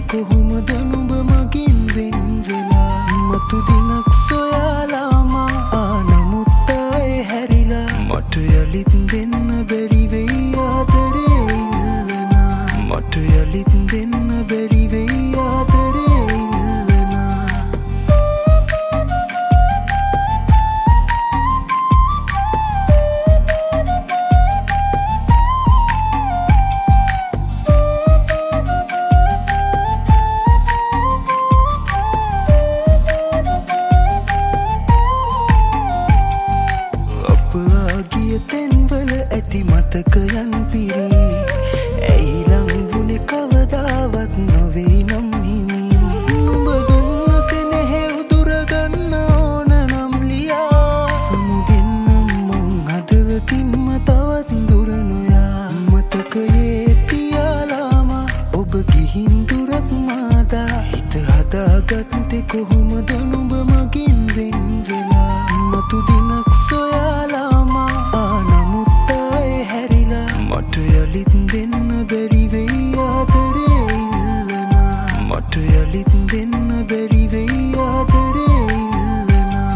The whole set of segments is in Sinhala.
කොහොමද නුඹ මගින් වෙන් වෙලා මතු දිනක් සොයාලාම නමුත් ආයේ හැරිලා මට යලිත් දෙන්න බැරි වෙයි ආදරේ ඉල්ලනා මට යලිත් දෙන්න බැරි වෙයි ආදරේ ඉල්ලනා තැන්වල ඇති මතකයන් පිරී ඇයි ලං වුණේ කවදාවත් නොවේ නම් හිමි නුඹ දුන්න සෙනෙහෙ උදුරගන්න ඕන නම් ලියා සමුදෙන්නම් මං හදවතින්ම තවත් දුර නොයා මතකයේ තියාලාම ඔබ ගිහින් දුරක් මාදා හිත හදාගත්තේ කොහොමද නුඹ මගින් වෙන් වෙලා මතු දිනක් සොයාලාම මට යලිත් දෙන්න බැරි වෙයි ආදරේ ඉල්ලනා මට යලිත් දෙන්න බැරි වෙයි ආදරේ ඉල්ලනා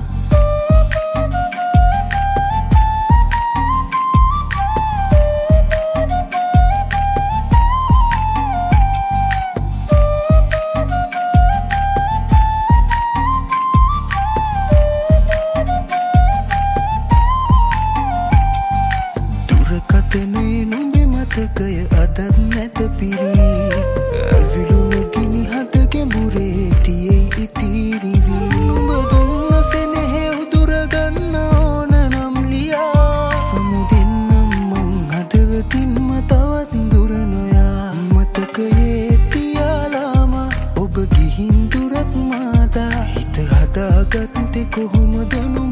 දුරකථනයේ නුඹේ මතකය අදත් නැත පිරී ඇවිලුණු ගිනි හද ගැඹුරේ තියේ ඉතිරි වී නුඹ දුන්න සෙනෙහෙ උදුරගන්න ඕන නම් ලියා සමුදෙන්නම් මං හදවතින්ම තවත් දුර නොයා මතකයේ තියාලාම ඔබ ගිහින් දුරක් මාදා හිත හදාගත්තේ කොහොමද